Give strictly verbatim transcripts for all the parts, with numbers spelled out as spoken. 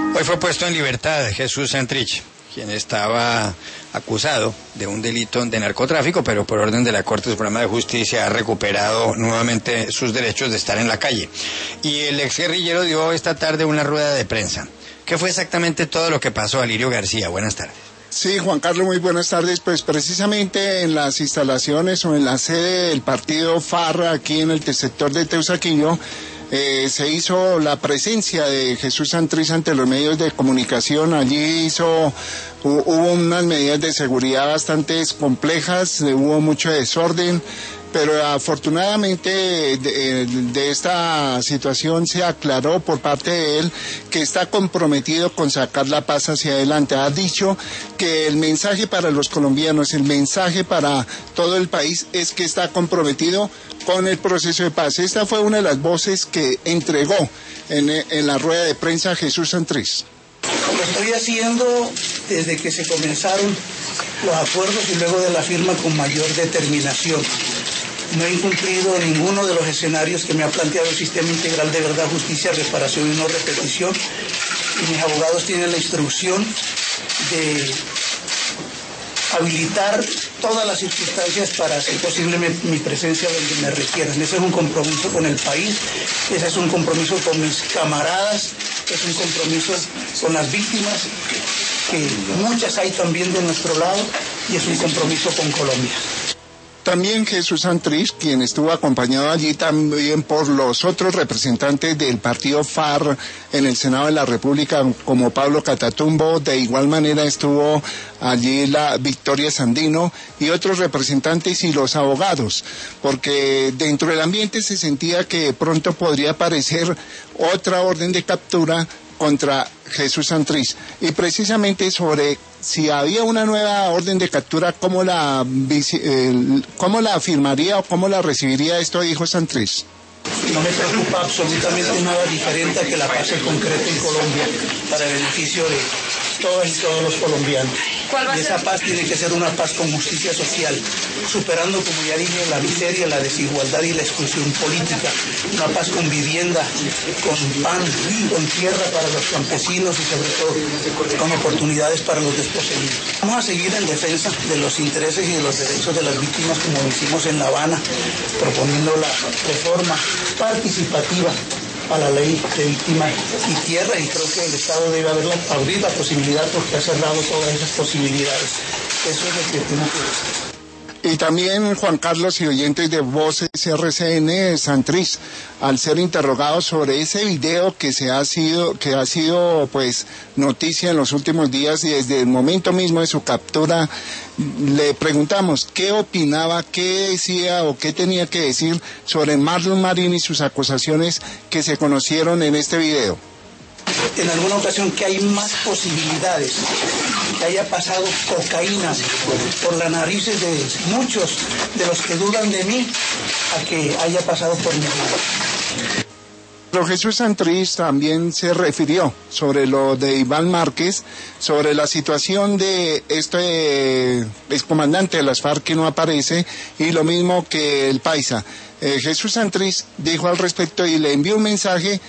Hoy fue puesto en libertad Jesús Santrich, quien estaba acusado de un delito de narcotráfico, pero por orden de la Corte Suprema de Justicia ha recuperado nuevamente sus derechos de estar en la calle. Y el exguerrillero dio esta tarde una rueda de prensa. ¿Qué fue exactamente todo lo que pasó, Alirio García? Buenas tardes. Sí, Juan Carlos, muy buenas tardes. Pues precisamente en las instalaciones o en la sede del partido F A R, aquí en el sector de Teusaquillo, Eh, se hizo la presencia de Jesús Santrich ante los medios de comunicación. Allí hizo, hubo unas medidas de seguridad bastante complejas, hubo mucho desorden, pero afortunadamente de, de esta situación se aclaró por parte de él que está comprometido con sacar la paz hacia adelante. Ha dicho que el mensaje para los colombianos, el mensaje para todo el país es que está comprometido con el proceso de paz. Esta fue una de las voces que entregó en, en la rueda de prensa Jesús Santrich. Lo estoy haciendo desde que se comenzaron los acuerdos y luego de la firma con mayor determinación. No he incumplido ninguno de los escenarios que me ha planteado el Sistema Integral de Verdad, Justicia, Reparación y No Repetición, y mis abogados tienen la instrucción de habilitar todas las circunstancias para hacer posible mi, mi presencia donde me requieran. Ese es un compromiso con el país, ese es un compromiso con mis camaradas, es un compromiso con las víctimas, que muchas hay también de nuestro lado, y es un compromiso con Colombia. También Jesús Santrich, quien estuvo acompañado allí también por los otros representantes del partido F A R en el Senado de la República, como Pablo Catatumbo. De igual manera estuvo allí la Victoria Sandino y otros representantes y los abogados, porque dentro del ambiente se sentía que pronto podría aparecer otra orden de captura contra Jesús Santrich, y precisamente sobre si había una nueva orden de captura, ¿cómo la, eh, cómo la firmaría o cómo la recibiría? Esto dijo Santrich. No me preocupa absolutamente nada diferente a que la paz se concrete en Colombia para el beneficio de todas y todos los colombianos. Y esa paz tiene que ser una paz con justicia social, superando, como ya dije, la miseria, la desigualdad y la exclusión política. Una paz con vivienda, con pan, con tierra para los campesinos y sobre todo con oportunidades para los desposeídos. Vamos a seguir en defensa de los intereses y de los derechos de las víctimas, como lo hicimos en La Habana, proponiendo la reforma participativa a la ley de víctimas y tierra, y creo que el Estado debe haber la, abrir la posibilidad, porque ha cerrado todas esas posibilidades. Eso es lo que tengo que decir. Y también, Juan Carlos y oyentes de Voces R C N, Santrich, al ser interrogado sobre ese video que se ha sido, que ha sido pues noticia en los últimos días y desde el momento mismo de su captura, le preguntamos qué opinaba, qué decía o qué tenía que decir sobre Marlon Marín y sus acusaciones que se conocieron en este video. En alguna ocasión que hay más posibilidades que haya pasado cocaína por las narices de muchos de los que dudan de mí a que haya pasado por mi vida. Pero Jesús Santrich también se refirió sobre lo de Iván Márquez, sobre la situación de este excomandante de las FARC que no aparece, y lo mismo que el paisa. Eh, Jesús Santrich dijo al respecto y le envió un mensaje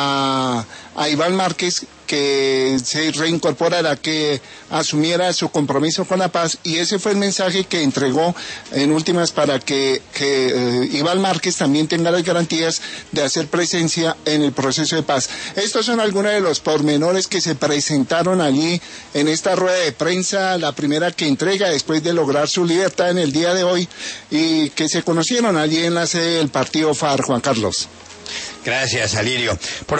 a, a Iván Márquez que se reincorporara, que asumiera su compromiso con la paz, y ese fue el mensaje que entregó en últimas para que, que eh, Iván Márquez también tenga las garantías de hacer presencia en el proceso de paz. Estos son algunos de los pormenores que se presentaron allí en esta rueda de prensa, la primera que entrega después de lograr su libertad en el día de hoy, y que se conocieron allí en la sede del partido F A R, Juan Carlos. Gracias, Alirio. Por